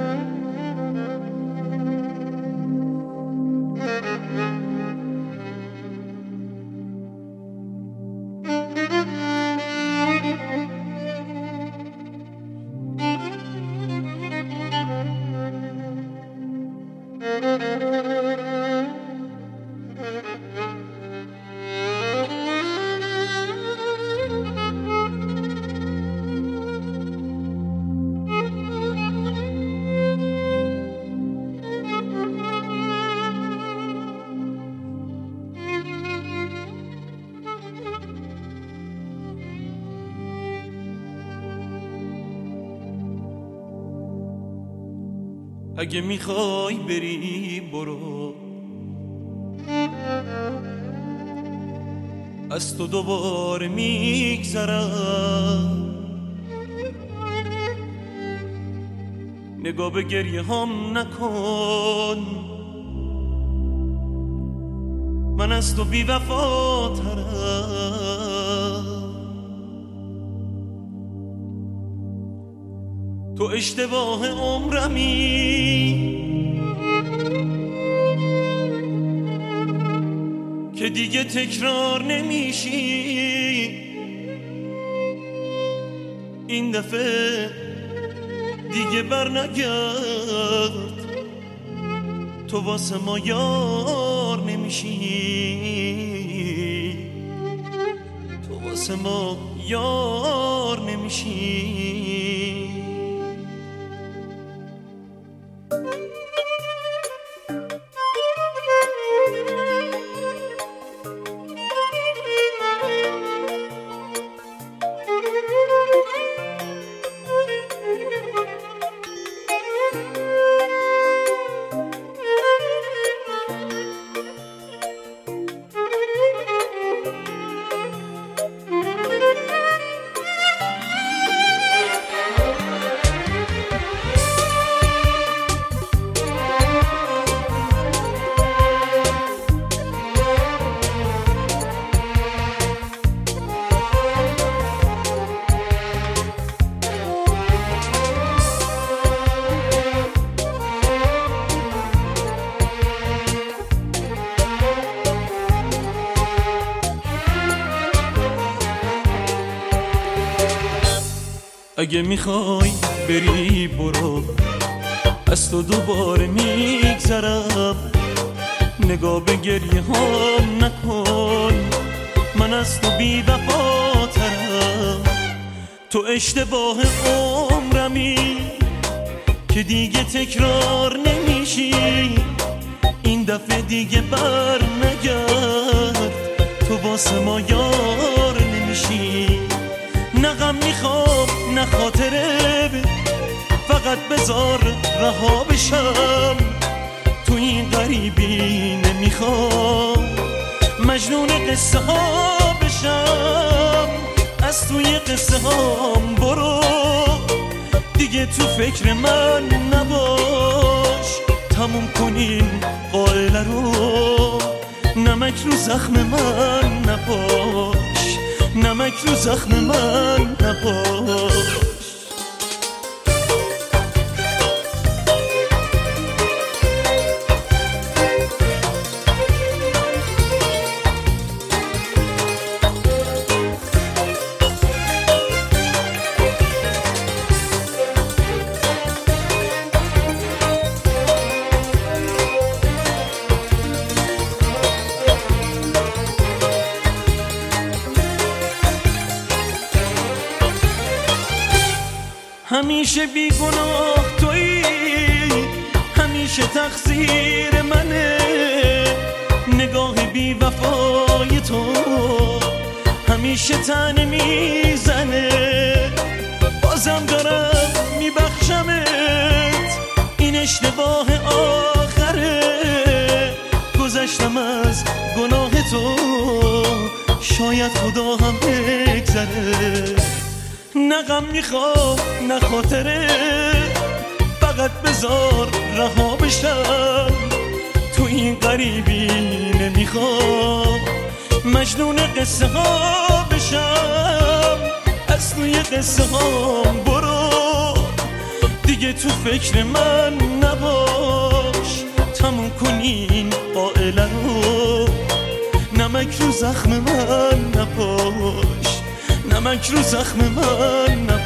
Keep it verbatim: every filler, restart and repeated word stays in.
اگه میخوای بری برو، از تو دوباره میگذرم، نگاه به گریه هم نکن، من از تو بی وفاترم. تو اشتباه عمرمی که دیگه تکرار نمیشی، این دفعه دیگه بر نگرد، تو واسه ما یار نمیشی، تو واسه ما یار نمیشی. اگه میخوای بری برو، از تو دوباره میگذرم، نگاه به گریه هم نکن، من از تو بی وفاترم. تو اشتباه عمرمی که دیگه تکرار نمیشی، این دفعه دیگه بر نگرد، تو واسه ما یار نمیشی. نه غم میخوام نه خاطره، فقط بذار رها بشم، تو این غریبی نمیخوام مجنون قصه ها بشم. از توی قصه هام برو، دیگه تو فکر من نباش، تموم کنین قائله رو، نمک رو زخم من نباش، نمک رو زخم من نباش. همیشه بی گناه تویی، همیشه تقصیر منه، نگاه بی وفای تو همیشه تنه میزنه. بازم دارم میبخشمت، این اشتباه آخره، گذشتم از گناه تو، شاید خدا هم بگذره. نه غم میخوام نه خاطره، فقط بذار رها بشم، تو این غریبی نمیخوام مجنون قصه ها بشم. از توی قصه هام برو، دیگه دیگه تو فکر من نباش، تموم کنین قائله رو، نمک رو زخم من نپاش، نمک رو زخم من نپاش.